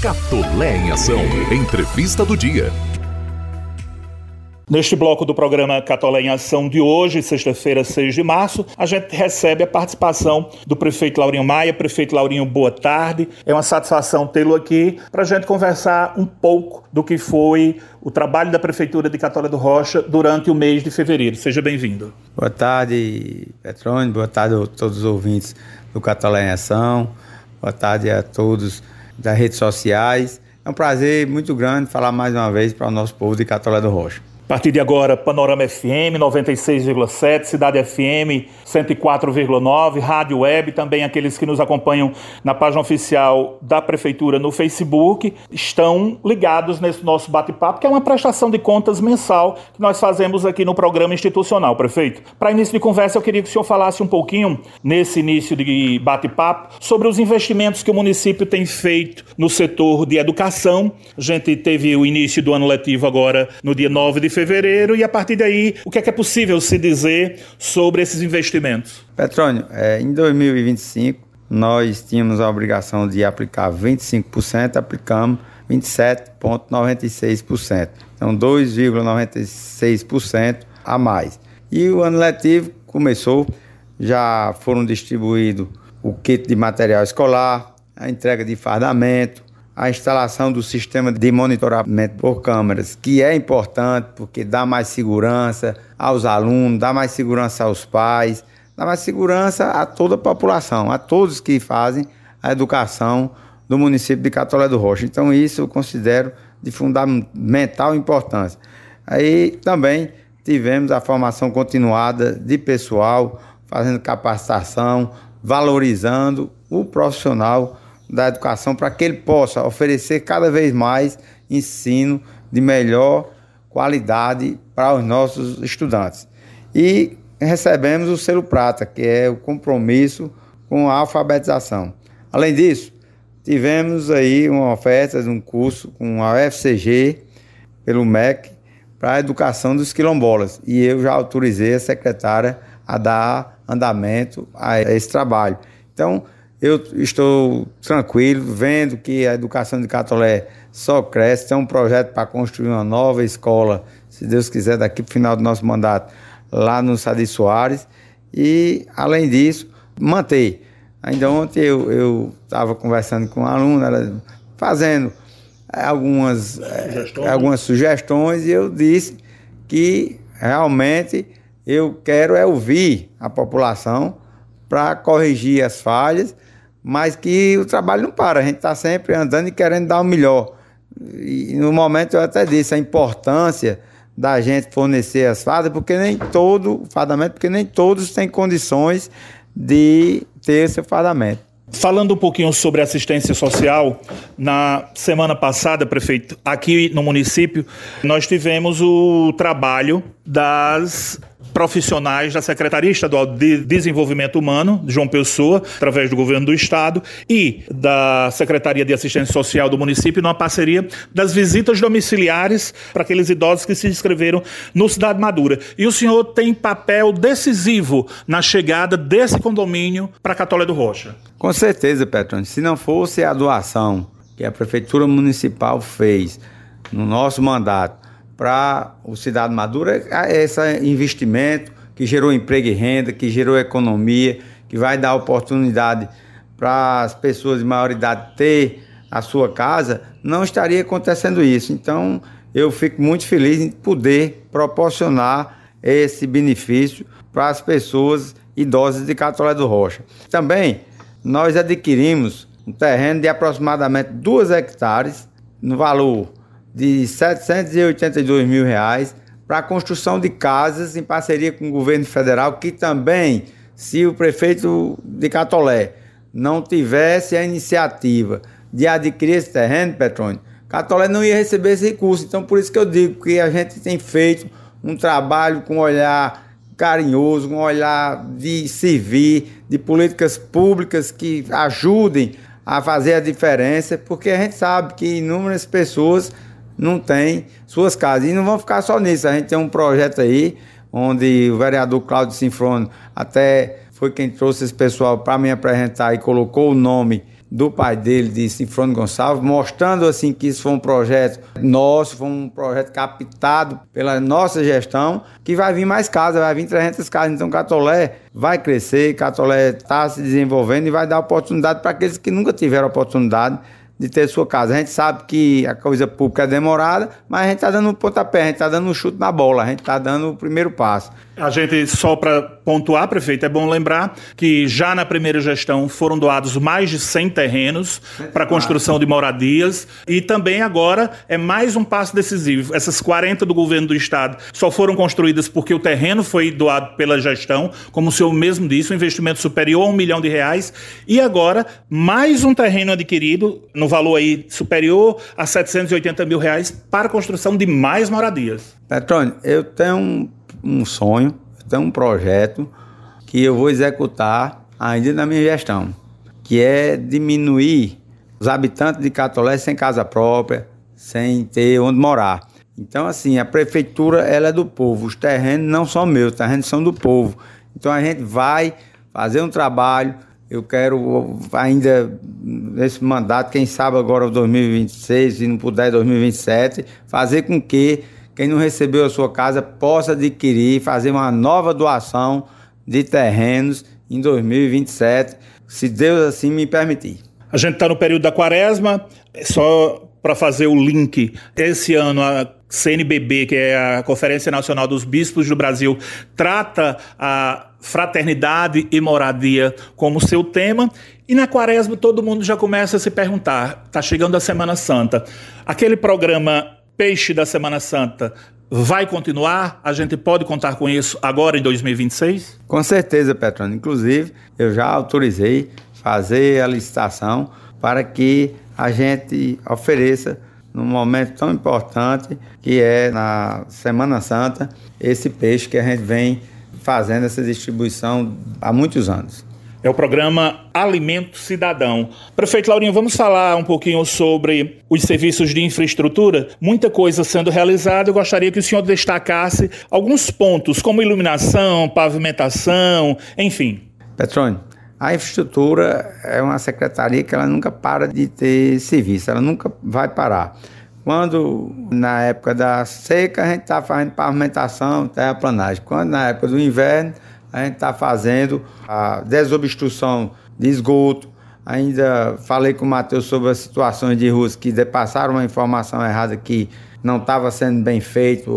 Catolé em Ação. Entrevista do dia. Neste bloco do programa Catolé em Ação de hoje, sexta-feira, 6 de março, a gente recebe a participação do prefeito Laurinho Maia. Prefeito Laurinho, boa tarde. É uma satisfação tê-lo aqui para a gente conversar um pouco do que foi o trabalho da Prefeitura de Catolé do Rocha durante o mês de fevereiro. Seja bem-vindo. Boa tarde, Petrônio. Boa tarde a todos os ouvintes do Catolé em Ação. Boa tarde a todos das redes sociais. É um prazer muito grande falar mais uma vez para o nosso povo de Catolé do Rocha. A partir de agora, Panorama FM 96,7, Cidade FM 104,9, Rádio Web, também aqueles que nos acompanham na página oficial da Prefeitura no Facebook, estão ligados nesse nosso bate-papo, que é uma prestação de contas mensal que nós fazemos aqui no programa institucional, prefeito. Para início de conversa, eu queria que o senhor falasse um pouquinho, nesse início de bate-papo, sobre os investimentos que o município tem feito no setor de educação. A gente teve o início do ano letivo agora no dia 9 de fevereiro, e a partir daí, o que é possível se dizer sobre esses investimentos? Petrônio, em 2025, nós tínhamos a obrigação de aplicar 25%, aplicamos 27,96%. Então, 2,96% a mais. E o ano letivo começou, já foram distribuídos o kit de material escolar, a entrega de fardamento, a instalação do sistema de monitoramento por câmeras, que é importante porque dá mais segurança aos alunos, dá mais segurança aos pais, dá mais segurança a toda a população, a todos que fazem a educação do município de Catolé do Rocha. Então isso eu considero de fundamental importância. Aí também tivemos a formação continuada de pessoal, fazendo capacitação, valorizando o profissional da educação para que ele possa oferecer cada vez mais ensino de melhor qualidade para os nossos estudantes. E recebemos o selo prata, que é o compromisso com a alfabetização. Além disso, tivemos aí uma oferta de um curso com a UFCG, pelo MEC, para a educação dos quilombolas. E eu já autorizei a secretária a dar andamento a esse trabalho. Então, eu estou tranquilo, vendo que a educação de Catolé só cresce. Tem um projeto para construir uma nova escola, se Deus quiser, daqui para o final do nosso mandato, lá no Sadi Soares. E, além disso, manter. Ainda ontem eu estava conversando com uma aluna, ela fazendo algumas sugestões, e eu disse que realmente eu quero ouvir a população para corrigir as falhas, mas que o trabalho não para, a gente está sempre andando e querendo dar o melhor. E no momento eu até disse a importância da gente fornecer as fardas, porque nem todos têm condições de ter esse fardamento. Falando um pouquinho sobre assistência social, na semana passada, prefeito, aqui no município, nós tivemos o trabalho das profissionais da Secretaria Estadual de Desenvolvimento Humano, de João Pessoa, através do Governo do Estado, e da Secretaria de Assistência Social do município, numa parceria das visitas domiciliares para aqueles idosos que se inscreveram no Cidade Madura. E o senhor tem papel decisivo na chegada desse condomínio para Catolé do Rocha. Com certeza, Petrônio. Se não fosse a doação que a Prefeitura Municipal fez no nosso mandato para o Cidade Madura, esse investimento que gerou emprego e renda, que gerou economia, que vai dar oportunidade para as pessoas de maior idade ter a sua casa, não estaria acontecendo isso. Então, eu fico muito feliz em poder proporcionar esse benefício para as pessoas idosas de Catolé do Rocha. Também, nós adquirimos um terreno de aproximadamente 2 hectares, no valor de R$ 782 mil para a construção de casas em parceria com o governo federal, que também, se o prefeito de Catolé não tivesse a iniciativa de adquirir esse terreno, Petrônio, Catolé não ia receber esse recurso. Então, por isso que eu digo que a gente tem feito um trabalho com um olhar carinhoso, com um olhar de servir, de políticas públicas que ajudem a fazer a diferença, porque a gente sabe que inúmeras pessoas não têm suas casas. E não vão ficar só nisso. A gente tem um projeto aí, onde o vereador Cláudio Sinfrônio até foi quem trouxe esse pessoal para me apresentar e colocou o nome do pai dele, de Sinfrônio Gonçalves, mostrando assim que isso foi um projeto nosso, foi um projeto captado pela nossa gestão, que vai vir mais casas, vai vir 300 casas. Então Catolé vai crescer, Catolé está se desenvolvendo e vai dar oportunidade para aqueles que nunca tiveram oportunidade de ter sua casa. A gente sabe que a coisa pública é demorada, mas a gente está dando um pontapé, a gente está dando um chute na bola, a gente está dando o primeiro passo. A gente, só para pontuar, prefeito, é bom lembrar que já na primeira gestão foram doados mais de 100 terrenos para a construção de moradias e também agora é mais um passo decisivo. Essas 40 do governo do estado só foram construídas porque o terreno foi doado pela gestão, como o senhor mesmo disse, um investimento superior a R$1 milhão e agora mais um terreno adquirido no valor aí superior a R$780 mil para a construção de mais moradias. Petrônio, eu tenho um sonho, eu tenho um projeto que eu vou executar ainda na minha gestão, que é diminuir os habitantes de Catolé sem casa própria, sem ter onde morar. Então, assim, a prefeitura ela é do povo, os terrenos não são meus, os terrenos são do povo. Então, a gente vai fazer um trabalho. Eu quero ainda, nesse mandato, quem sabe agora 2026, se não puder 2027, fazer com que quem não recebeu a sua casa possa adquirir, fazer uma nova doação de terrenos em 2027, se Deus assim me permitir. A gente está no período da quaresma, só para fazer o link, esse ano a CNBB, que é a Conferência Nacional dos Bispos do Brasil, trata a fraternidade e moradia como seu tema, e na quaresma todo mundo já começa a se perguntar, está chegando a Semana Santa, aquele programa Peixe da Semana Santa vai continuar? A gente pode contar com isso agora em 2026? Com certeza, Petrônio. Inclusive, eu já autorizei fazer a licitação para que a gente ofereça, num momento tão importante, que é na Semana Santa, esse peixe que a gente vem fazendo essa distribuição há muitos anos. É o programa Alimento Cidadão. Prefeito Laurinho, vamos falar um pouquinho sobre os serviços de infraestrutura? Muita coisa sendo realizada. Eu gostaria que o senhor destacasse alguns pontos, como iluminação, pavimentação, enfim. Petrônio, a infraestrutura é uma secretaria que ela nunca para de ter serviço, ela nunca vai parar. Quando, na época da seca, a gente está fazendo pavimentação, terraplanagem. Quando, na época do inverno, a gente está fazendo a desobstrução de esgoto. Ainda falei com o Matheus sobre as situações de ruas que passaram uma informação errada que não estava sendo bem feito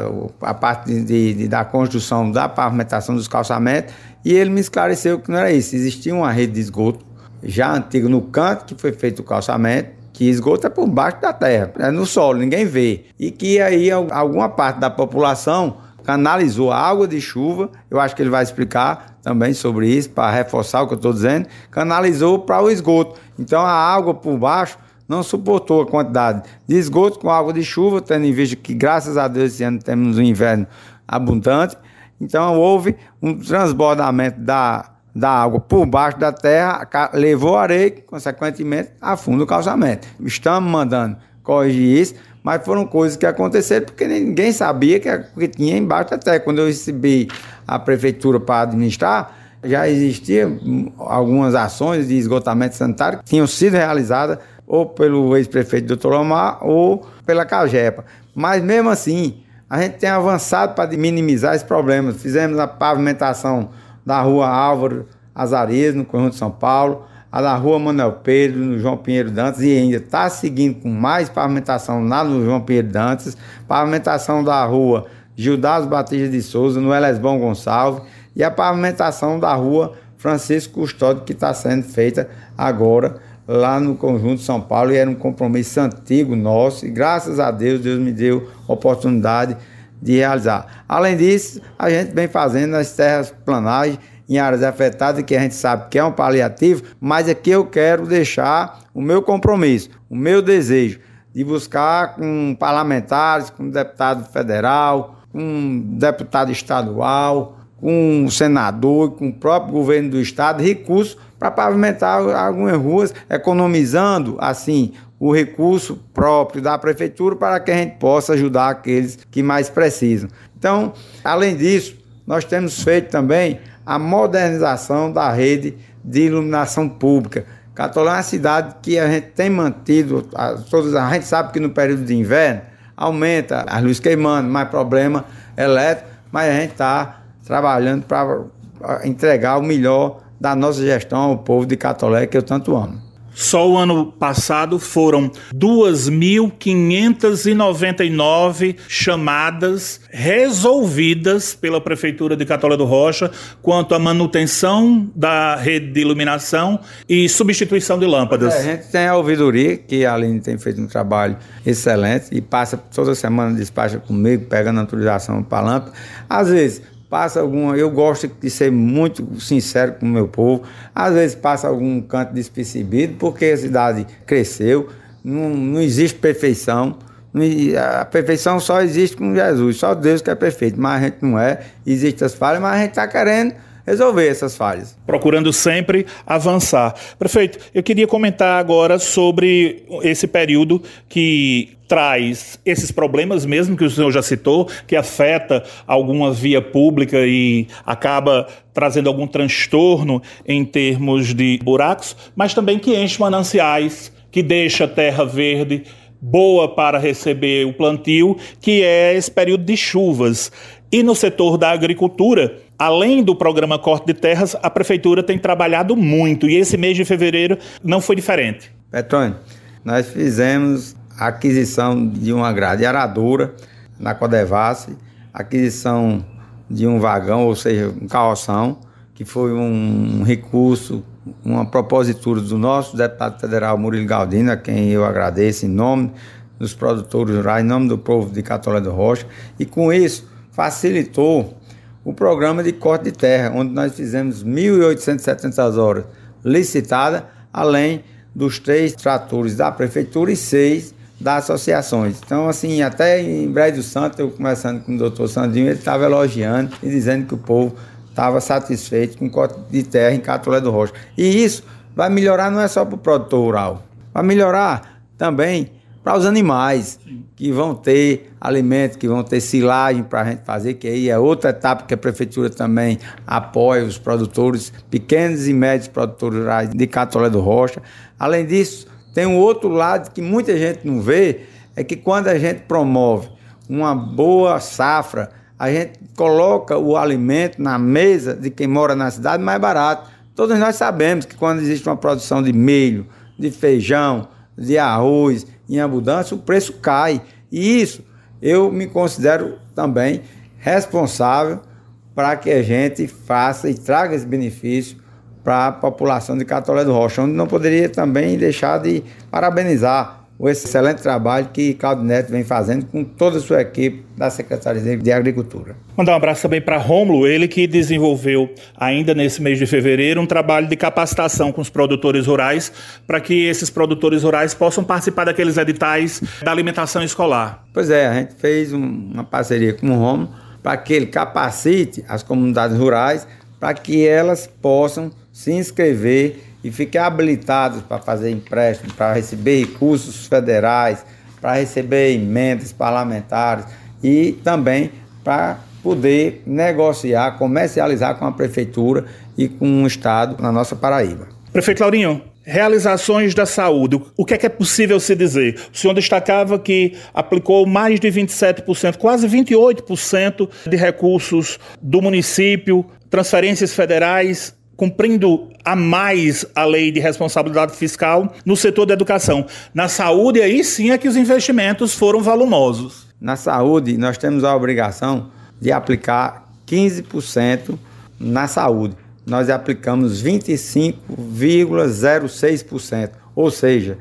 a parte da construção da pavimentação dos calçamentos, e ele me esclareceu que não era isso. Existia uma rede de esgoto já antiga no canto que foi feito o calçamento, que esgoto é por baixo da terra, é no solo, ninguém vê, e que aí alguma parte da população canalizou a água de chuva, eu acho que ele vai explicar também sobre isso, para reforçar o que eu estou dizendo, canalizou para o esgoto. Então a água por baixo não suportou a quantidade de esgoto com água de chuva, tendo em vista que, graças a Deus, esse ano temos um inverno abundante. Então houve um transbordamento da água por baixo da terra, levou areia, consequentemente afunda o calçamento. Estamos mandando corrigir isso, mas foram coisas que aconteceram porque ninguém sabia que tinha embaixo da terra. Quando eu recebi a prefeitura para administrar, já existiam algumas ações de esgotamento sanitário que tinham sido realizadas ou pelo ex-prefeito Dr. Omar ou pela CAGEPA. Mas mesmo assim, a gente tem avançado para minimizar esses problemas. Fizemos a pavimentação da rua Álvaro Azarezo, no conjunto de São Paulo, a da rua Manuel Pedro, no João Pinheiro Dantas, e ainda está seguindo com mais pavimentação lá no João Pinheiro Dantas, pavimentação da rua Gildas Batista de Souza, no Elesbão Gonçalves, e a pavimentação da rua Francisco Custódio, que está sendo feita agora lá no conjunto de São Paulo, e era um compromisso antigo nosso, e graças a Deus, Deus me deu a oportunidade de realizar. Além disso, a gente vem fazendo as terraplanagens em áreas afetadas, que a gente sabe que é um paliativo, mas aqui eu quero deixar o meu compromisso, o meu desejo de buscar com parlamentares, com deputado federal, com deputado estadual, com o senador, com o próprio governo do estado, recursos para pavimentar algumas ruas, economizando assim o recurso próprio da prefeitura para que a gente possa ajudar aqueles que mais precisam. Então, além disso, nós temos feito também a modernização da rede de iluminação pública, Catolé é uma cidade que a gente tem mantido, a gente sabe que no período de inverno aumenta as luzes queimando, mais problema elétrico, mas a gente está trabalhando para entregar o melhor da nossa gestão ao povo de Catolé, que eu tanto amo. Só o ano passado foram 2.599 chamadas resolvidas pela Prefeitura de Catolé do Rocha quanto à manutenção da rede de iluminação e substituição de lâmpadas. A gente tem a ouvidoria, que a Aline tem feito um trabalho excelente e passa toda semana, despacha comigo, pegando autorização para a lâmpada. Às vezes passa alguma, eu gosto de ser muito sincero com o meu povo, às vezes passa algum canto despercebido, porque a cidade cresceu, não existe perfeição, a perfeição só existe com Jesus, só Deus que é perfeito, mas a gente não é, existem as falhas, mas a gente está querendo resolver essas falhas. Procurando sempre avançar. Prefeito, eu queria comentar agora sobre esse período que traz esses problemas mesmo que o senhor já citou, que afeta alguma via pública e acaba trazendo algum transtorno em termos de buracos, mas também que enche mananciais, que deixa terra verde boa para receber o plantio, que é esse período de chuvas. E no setor da agricultura, além do programa Corte de Terras, a Prefeitura tem trabalhado muito e esse mês de fevereiro não foi diferente. Petrônio, nós fizemos a aquisição de uma grade aradora na Codevasf, aquisição de um vagão, ou seja, um carroção, que foi um recurso, uma propositura do nosso deputado federal Murilo Galdino, a quem eu agradeço em nome dos produtores rurais, em nome do povo de Catolé do Rocha, e com isso facilitou o programa de corte de terra, onde nós fizemos 1.870 horas licitadas, além dos 3 tratores da prefeitura e 6 das associações. Então, assim, até em Brejo do Santo, eu conversando com o doutor Sandrinho, ele estava elogiando e dizendo que o povo estava satisfeito com o corte de terra em Catolé do Rocha. E isso vai melhorar não é só para o produtor rural, vai melhorar também para os animais, que vão ter alimento, que vão ter silagem para a gente fazer, que aí é outra etapa que a Prefeitura também apoia os produtores, pequenos e médios produtores rurais de Catolé do Rocha. Além disso, tem um outro lado que muita gente não vê, é que quando a gente promove uma boa safra, a gente coloca o alimento na mesa de quem mora na cidade mais barato. Todos nós sabemos que quando existe uma produção de milho, de feijão, de arroz em abundância, o preço cai. E isso eu me considero também responsável para que a gente faça e traga esse benefício para a população de Catolé do Rocha, onde não poderia também deixar de parabenizar o excelente trabalho que Claudio Neto vem fazendo com toda a sua equipe da Secretaria de Agricultura. Mandar um abraço também para Rômulo, ele que desenvolveu ainda nesse mês de fevereiro um trabalho de capacitação com os produtores rurais para que esses produtores rurais possam participar daqueles editais da alimentação escolar. Pois é, a gente fez uma parceria com o Rômulo para que ele capacite as comunidades rurais para que elas possam se inscrever e fiquem habilitados para fazer empréstimo, para receber recursos federais, para receber emendas parlamentares e também para poder negociar, comercializar com a Prefeitura e com o Estado na nossa Paraíba. Prefeito Laurinho, realizações da saúde, o que é possível se dizer? O senhor destacava que aplicou mais de 27%, quase 28% de recursos do município, transferências federais, cumprindo a mais a lei de responsabilidade fiscal no setor da educação. Na saúde, aí sim é que os investimentos foram volumosos. Na saúde, nós temos a obrigação de aplicar 15% na saúde. Nós aplicamos 25,06%, ou seja,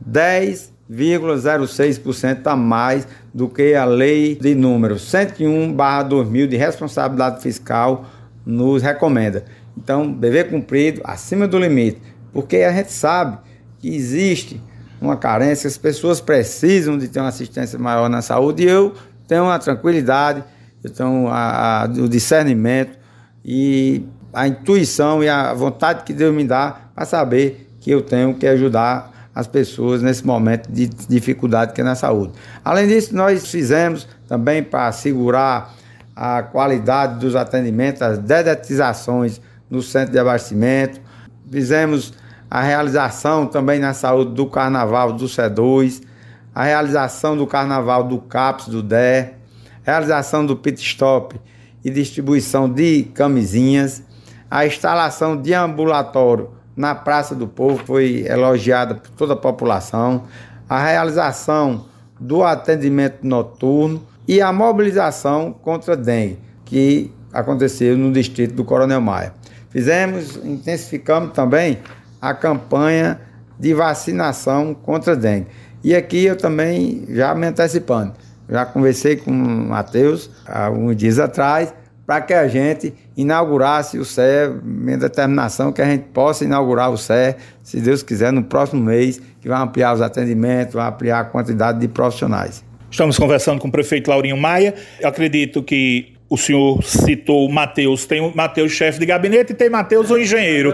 10,06% a mais do que a lei de número 101/2000 de responsabilidade fiscal nos recomenda. Então, dever cumprido acima do limite, porque a gente sabe que existe uma carência, as pessoas precisam de ter uma assistência maior na saúde, e eu tenho a tranquilidade, eu tenho o discernimento e a intuição e a vontade que Deus me dá para saber que eu tenho que ajudar as pessoas nesse momento de dificuldade que é na saúde. Além disso, nós fizemos também para assegurar a qualidade dos atendimentos, as dedetizações no centro de abastecimento, fizemos a realização também na saúde do Carnaval do C2, a realização do Carnaval do CAPS, do DER, realização do pit stop e distribuição de camisinhas, a instalação de ambulatório na Praça do Povo, foi elogiada por toda a população, a realização do atendimento noturno e a mobilização contra a dengue, que aconteceu no distrito do Coronel Maia. Intensificamos também a campanha de vacinação contra a dengue. E aqui eu também, já me antecipando, já conversei com o Matheus há alguns dias atrás, para que a gente inaugurasse o CER, minha determinação que a gente possa inaugurar o CER, se Deus quiser, no próximo mês, que vai ampliar os atendimentos, vai ampliar a quantidade de profissionais. Estamos conversando com o prefeito Laurinho Maia. Eu acredito que o senhor citou o Matheus, tem o Matheus chefe de gabinete e tem Matheus o engenheiro.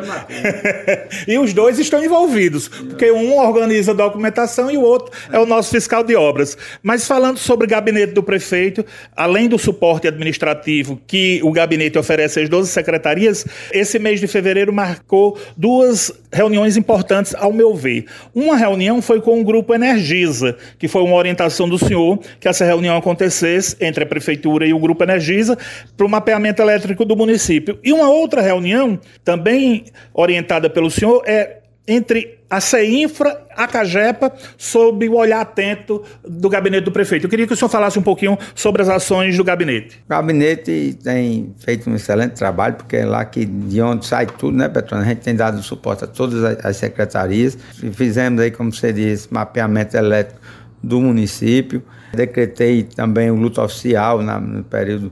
E os dois estão envolvidos, porque um organiza a documentação e o outro é o nosso fiscal de obras. Mas falando sobre o gabinete do prefeito, além do suporte administrativo que o gabinete oferece às 12 secretarias, esse mês de fevereiro marcou 2 reuniões importantes, ao meu ver. Uma reunião foi com o Grupo Energisa, que foi uma orientação do senhor que essa reunião acontecesse entre a prefeitura e o Grupo Energisa, para o mapeamento elétrico do município. E uma outra reunião, também orientada pelo senhor, é entre a CEINFRA, a CAGEPA, sob o olhar atento do gabinete do prefeito. Eu queria que o senhor falasse um pouquinho sobre as ações do gabinete. O gabinete tem feito um excelente trabalho, porque é lá de onde sai tudo, né, Petrônio? A gente tem dado suporte a todas as secretarias. Fizemos aí, como você disse, mapeamento elétrico do município. Decretei também o luto oficial no período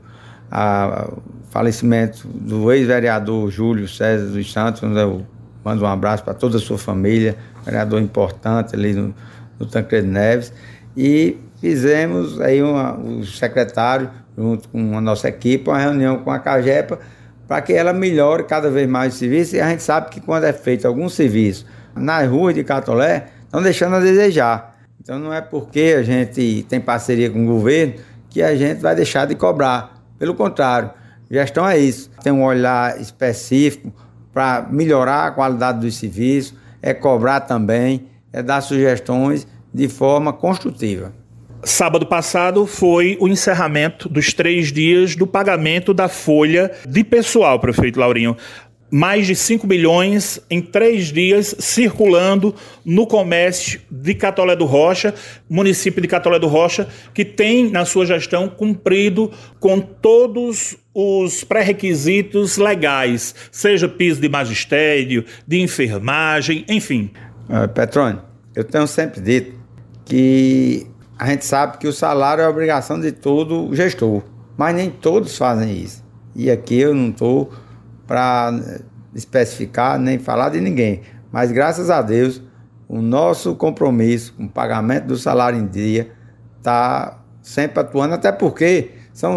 falecimento do ex-vereador Júlio César dos Santos, onde eu mando um abraço para toda a sua família, vereador importante ali no Tancredo Neves, e fizemos aí o secretário, junto com a nossa equipe, uma reunião com a CAGEPA, para que ela melhore cada vez mais o serviço, e a gente sabe que quando é feito algum serviço nas ruas de Catolé, estão deixando a desejar. Então não é porque a gente tem parceria com o governo que a gente vai deixar de cobrar. Pelo contrário, gestão é isso. Tem um olhar específico para melhorar a qualidade dos serviços, é cobrar também, é dar sugestões de forma construtiva. Sábado passado foi o encerramento dos 3 dias do pagamento da folha de pessoal, prefeito Laurinho. Mais de 5 bilhões em 3 dias circulando no comércio de Catolé do Rocha, município de Catolé do Rocha, que tem na sua gestão cumprido com todos os pré-requisitos legais, seja piso de magistério, de enfermagem, enfim. Petrônio, eu tenho sempre dito que a gente sabe que o salário é a obrigação de todo gestor, mas nem todos fazem isso. E aqui eu não estou para especificar nem falar de ninguém, mas graças a Deus o nosso compromisso com o pagamento do salário em dia está sempre atuando, até porque são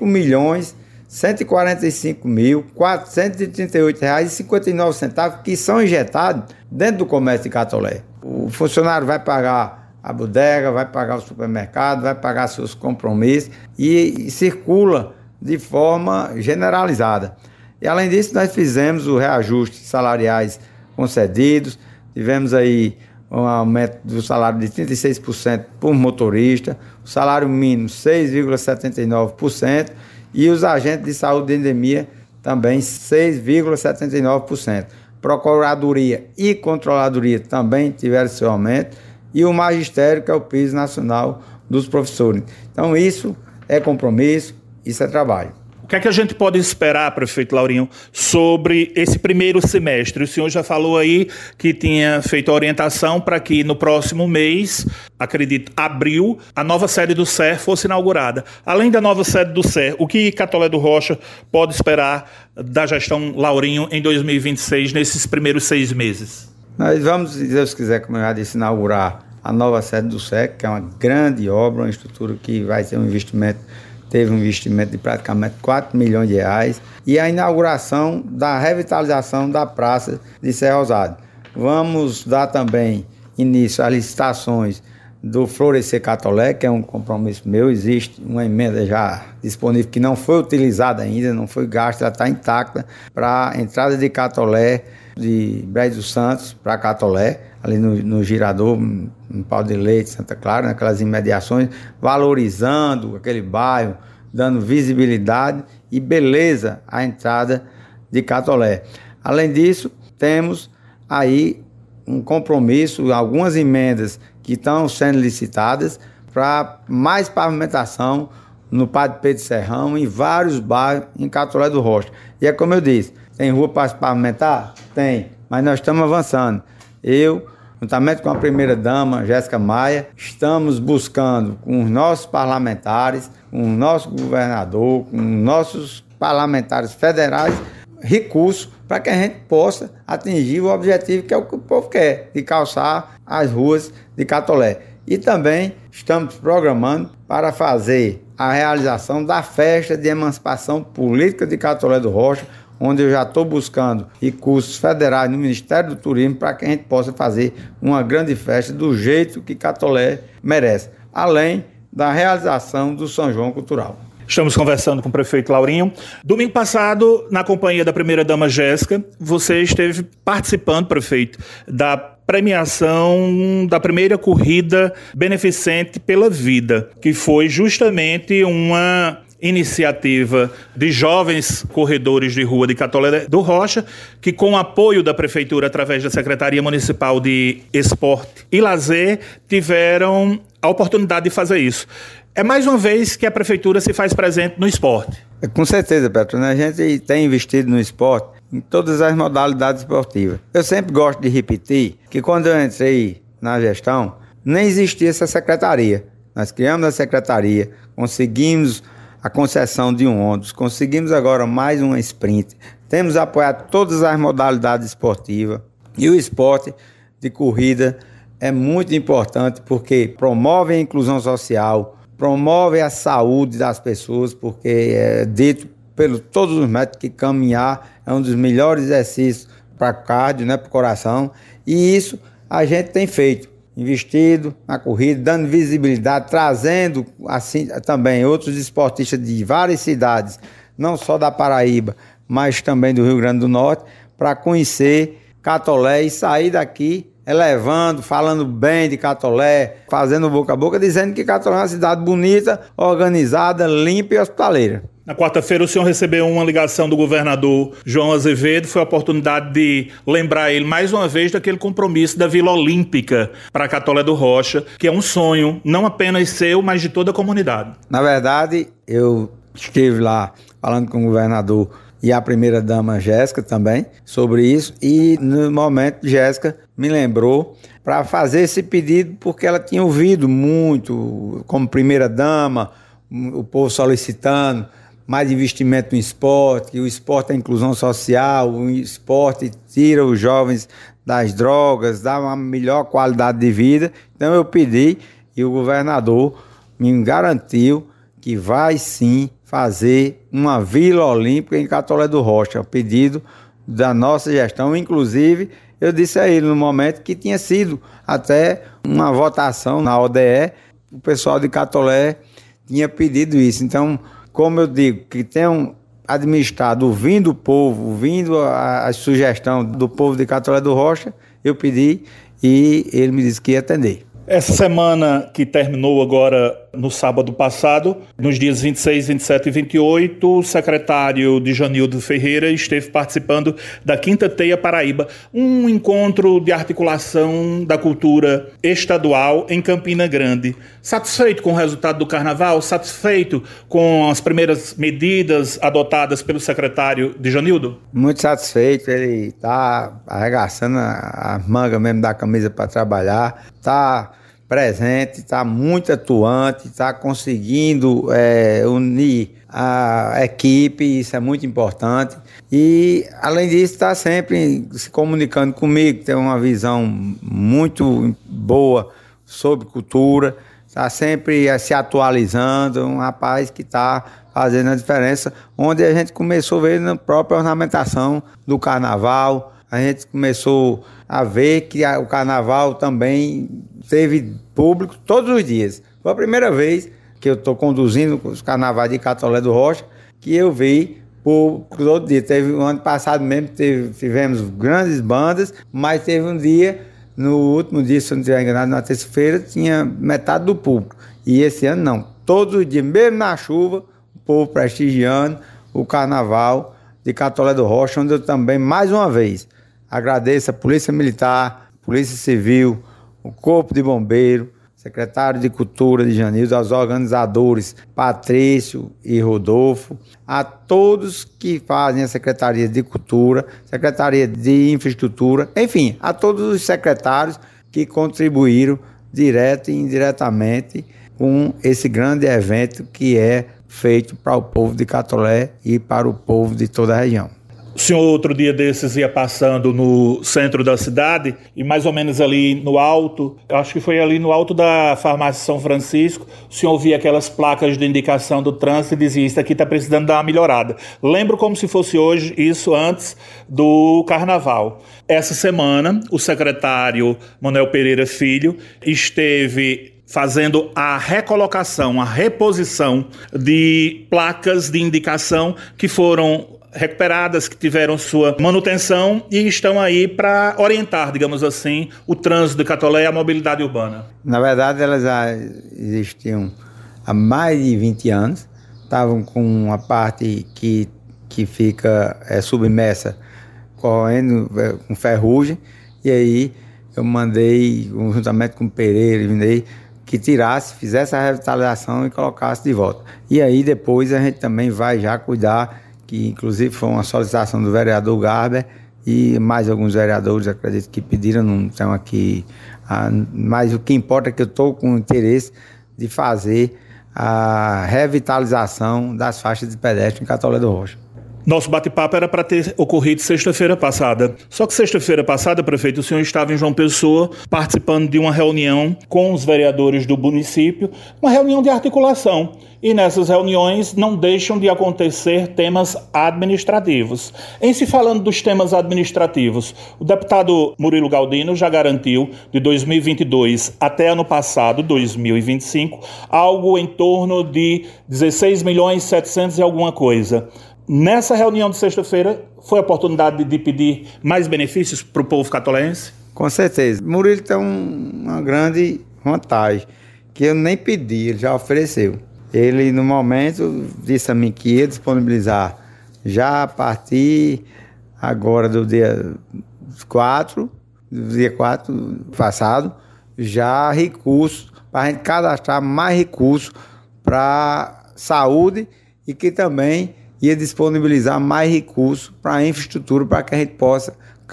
R$5.145.438,59 que são injetados dentro do comércio de Catolé. O funcionário vai pagar a bodega, vai pagar o supermercado, vai pagar seus compromissos e circula de forma generalizada. E além disso, nós fizemos o reajuste salariais concedidos, tivemos aí um aumento do salário de 36% por motorista, o salário mínimo 6,79% e os agentes de saúde de endemia também 6,79%. Procuradoria e controladoria também tiveram seu aumento e o magistério, que é o piso nacional dos professores. Então isso é compromisso, isso é trabalho. O que é que a gente pode esperar, prefeito Laurinho, sobre esse primeiro semestre? O senhor já falou aí que tinha feito a orientação para que no próximo mês, acredito, abril, a nova sede do CER fosse inaugurada. Além da nova sede do CER, o que Catolé do Rocha pode esperar da gestão Laurinho em 2026, nesses primeiros 6 meses? Nós vamos, se Deus quiser, como eu já disse, inaugurar a nova sede do CER, que é uma grande obra, uma estrutura que vai ter teve um investimento de praticamente R$4 milhões, e a inauguração da revitalização da Praça de Serra Rosada. Vamos dar também início às licitações do Florescer Catolé, que é um compromisso meu. Existe uma emenda já disponível que não foi utilizada ainda, não foi gasta, ela está intacta, para a entrada de Catolé de Brejo dos Santos para Catolé, ali no Girador, no Pau de Leite, Santa Clara, naquelas imediações, valorizando aquele bairro, dando visibilidade e beleza à entrada de Catolé. Além disso, temos aí um compromisso, algumas emendas que estão sendo licitadas para mais pavimentação no Padre Pedro Serrão, em vários bairros em Catolé do Rocha. E é como eu disse, tem rua para se pavimentar? Tem, mas nós estamos avançando. Eu, juntamente com a primeira-dama, Jéssica Maia, estamos buscando com os nossos parlamentares, com o nosso governador, com nossos parlamentares federais, recursos para que a gente possa atingir o objetivo que é o que o povo quer, de calçar as ruas de Catolé. E também estamos programando para fazer a realização da festa de emancipação política de Catolé do Rocha, onde eu já estou buscando recursos federais no Ministério do Turismo para que a gente possa fazer uma grande festa do jeito que Catolé merece, além da realização do São João Cultural. Estamos conversando com o prefeito Laurinho. Domingo passado, na companhia da primeira-dama Jéssica, você esteve participando, prefeito, da premiação da primeira corrida beneficente pela vida, que foi justamente uma iniciativa de jovens corredores de rua de Catolé do Rocha, que com o apoio da Prefeitura, através da Secretaria Municipal de Esporte e Lazer, tiveram a oportunidade de fazer isso. É mais uma vez que a Prefeitura se faz presente no esporte. Com certeza, Petro, né? A gente tem investido no esporte em todas as modalidades esportivas. Eu sempre gosto de repetir que quando eu entrei na gestão, nem existia essa secretaria. Nós criamos a secretaria, conseguimos a concessão de um ônibus, conseguimos agora mais uma sprint, temos apoiado todas as modalidades esportivas e o esporte de corrida é muito importante porque promove a inclusão social, promove a saúde das pessoas, porque é dito pelos todos os médicos que caminhar é um dos melhores exercícios para cardio, né, para o coração, e isso a gente tem feito, investido na corrida, dando visibilidade, trazendo assim também outros esportistas de várias cidades, não só da Paraíba, mas também do Rio Grande do Norte, para conhecer Catolé e sair daqui elevando, falando bem de Catolé, fazendo boca a boca, dizendo que Catolé é uma cidade bonita, organizada, limpa e hospitaleira. Na quarta-feira o senhor recebeu uma ligação do governador João Azevedo, foi a oportunidade de lembrar ele mais uma vez daquele compromisso da Vila Olímpica para Catolé do Rocha, que é um sonho, não apenas seu, mas de toda a comunidade. Na verdade, eu estive lá falando com o governador e a primeira-dama Jéssica também sobre isso, e no momento Jéssica me lembrou para fazer esse pedido porque ela tinha ouvido muito, como primeira-dama, o povo solicitando mais investimento no esporte, que o esporte é inclusão social, o esporte tira os jovens das drogas, dá uma melhor qualidade de vida. Então eu pedi e o governador me garantiu que vai sim fazer uma Vila Olímpica em Catolé do Rocha, pedido da nossa gestão. Inclusive, eu disse a ele no momento que tinha sido até uma votação na ODE, o pessoal de Catolé tinha pedido isso. Então, como eu digo, que tenham administrado ouvindo o povo, ouvindo a sugestão do povo de Catolé do Rocha, eu pedi e ele me disse que ia atender. Essa semana que terminou agora no sábado passado, nos dias 26, 27 e 28, o secretário de Janildo Ferreira esteve participando da Quinta Teia Paraíba, um encontro de articulação da cultura estadual em Campina Grande. Satisfeito com o resultado do carnaval? Satisfeito com as primeiras medidas adotadas pelo secretário de Janildo? Muito satisfeito, ele está arregaçando a manga mesmo da camisa para trabalhar, está presente, está muito atuante, está conseguindo unir a equipe, isso é muito importante. E, além disso, está sempre se comunicando comigo, tem uma visão muito boa sobre cultura, está sempre se atualizando, um rapaz que está fazendo a diferença, onde a gente começou a ver na própria ornamentação do carnaval, a gente começou a ver que o carnaval também teve público todos os dias. Foi a primeira vez que eu estou conduzindo os carnavais de Catolé do Rocha que eu vi por todo dia. Teve o ano passado mesmo, tivemos grandes bandas, mas teve um dia, no último dia, se eu não estiver enganado, na terça-feira, tinha metade do público. E esse ano não. Todos os dias, mesmo na chuva, o povo prestigiando o Carnaval de Catolé do Rocha, onde eu também, mais uma vez, agradeço a Polícia Militar, Polícia Civil, o Corpo de Bombeiro, secretário de Cultura de Janildo, aos organizadores Patrício e Rodolfo, a todos que fazem a Secretaria de Cultura, Secretaria de Infraestrutura, enfim, a todos os secretários que contribuíram direto e indiretamente com esse grande evento que é feito para o povo de Catolé e para o povo de toda a região. O senhor, outro dia desses, ia passando no centro da cidade e mais ou menos ali no alto, acho que foi ali no alto da farmácia São Francisco, o senhor via aquelas placas de indicação do trânsito e dizia: isso aqui está precisando dar uma melhorada. Lembro como se fosse hoje, isso antes do Carnaval. Essa semana, o secretário Manuel Pereira Filho esteve fazendo a recolocação, a reposição de placas de indicação que foram recuperadas, que tiveram sua manutenção e estão aí para orientar, digamos assim, o trânsito de Catolé e a mobilidade urbana. Na verdade, elas já existiam há mais de 20 anos, estavam com uma parte que fica submersa, correndo com ferrugem, e aí eu mandei, juntamente com o Pereira, que tirasse, fizesse a revitalização e colocasse de volta. E aí depois a gente também vai já cuidar, que inclusive foi uma solicitação do vereador Garber e mais alguns vereadores, acredito que pediram, não estão aqui, mas o que importa é que eu estou com interesse de fazer a revitalização das faixas de pedestre em Catolé do Rocha. Nosso bate-papo era para ter ocorrido sexta-feira passada. Só que sexta-feira passada, prefeito, o senhor estava em João Pessoa participando de uma reunião com os vereadores do município, uma reunião de articulação. E nessas reuniões não deixam de acontecer temas administrativos. Em se falando dos temas administrativos, o deputado Murilo Galdino já garantiu, de 2022 até ano passado, 2025, algo em torno de 16.700.000 e alguma coisa. Nessa reunião de sexta-feira, foi a oportunidade de pedir mais benefícios para o povo catolense? Com certeza. Murilo tem uma grande vantagem, que eu nem pedi, ele já ofereceu. Ele, no momento, disse a mim que ia disponibilizar já a partir agora do dia 4 passado, já recursos, para a gente cadastrar mais recursos para saúde e que também ia disponibilizar mais recursos para a infraestrutura, para que a gente possa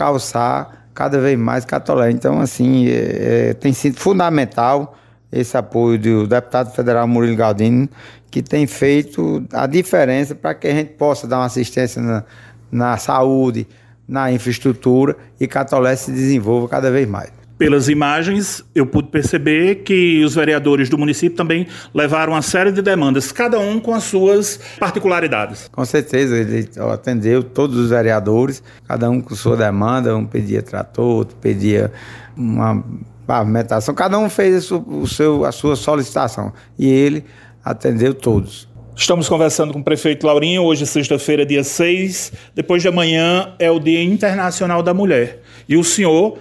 calçar cada vez mais Catolé. Então, assim, tem sido fundamental esse apoio do deputado federal Murilo Galdino, que tem feito a diferença para que a gente possa dar uma assistência na saúde, na infraestrutura e Catolé se desenvolva cada vez mais. Pelas imagens, eu pude perceber que os vereadores do município também levaram uma série de demandas, cada um com as suas particularidades. Com certeza, ele atendeu todos os vereadores, cada um com sua demanda, um pedia trator, outro pedia uma pavimentação, cada um fez a sua solicitação e ele atendeu todos. Estamos conversando com o prefeito Laurinho, hoje sexta-feira, dia 6, depois de amanhã é o Dia Internacional da Mulher. E o senhor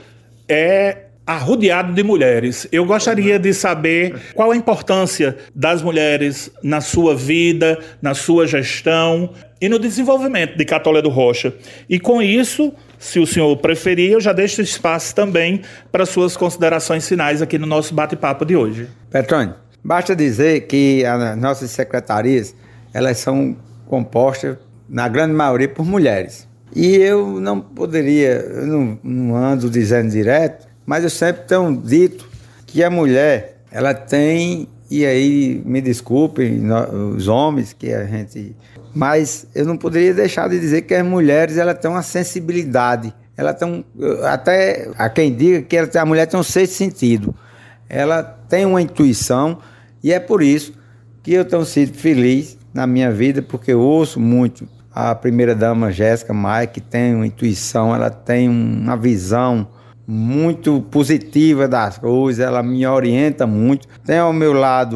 é arrodeado de mulheres. Eu gostaria de saber qual a importância das mulheres na sua vida, na sua gestão e no desenvolvimento de Catolé do Rocha. E com isso, se o senhor preferir, eu já deixo espaço também para suas considerações finais aqui no nosso bate-papo de hoje. Petrônio, basta dizer que as nossas secretarias, elas são compostas, na grande maioria, por mulheres. E eu não poderia, eu não ando dizendo direto, mas eu sempre tenho dito que a mulher, ela tem, e aí me desculpem os homens que a gente... Mas eu não poderia deixar de dizer que as mulheres, ela tem uma sensibilidade, ela tem até há quem diga que a mulher tem um sexto sentido, ela tem uma intuição e é por isso que eu tenho sido feliz na minha vida, porque eu ouço muito a primeira-dama Jéssica Maia, que tem uma intuição, ela tem uma visão muito positiva das coisas, ela me orienta muito. Tem ao meu lado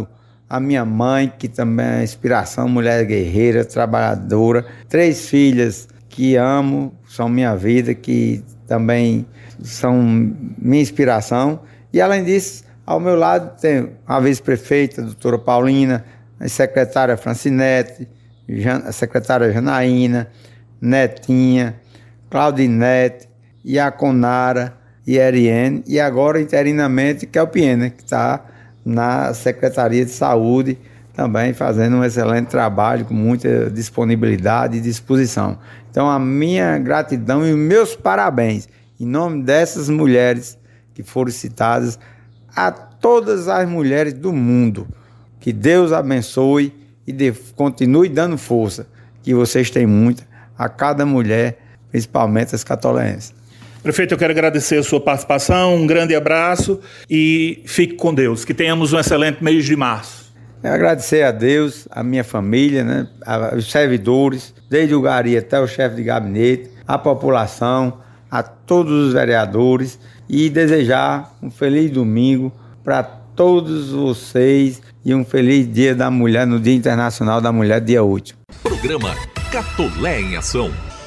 a minha mãe, que também é inspiração, mulher guerreira, trabalhadora, 3 filhas que amo, são minha vida, que também são minha inspiração. E além disso, ao meu lado tem a vice-prefeita, a doutora Paulina, a secretária Francinete, a secretária Janaína, Netinha, Claudinete, Iaconara e Eriene, e agora interinamente Kelpiena, que está na Secretaria de Saúde, também fazendo um excelente trabalho, com muita disponibilidade e disposição. Então a minha gratidão e os meus parabéns, em nome dessas mulheres que foram citadas, a todas as mulheres do mundo. Que Deus abençoe e continue dando força, que vocês têm muita, a cada mulher, principalmente as catolenses. Prefeito, eu quero agradecer a sua participação, um grande abraço e fique com Deus. Que tenhamos um excelente mês de março. Eu agradecer a Deus, a minha família, né, os servidores, desde o Gari até o chefe de gabinete, a população, a todos os vereadores e desejar um feliz domingo para todos vocês e um feliz Dia da Mulher no Dia Internacional da Mulher, dia 8. Programa Catolé em Ação.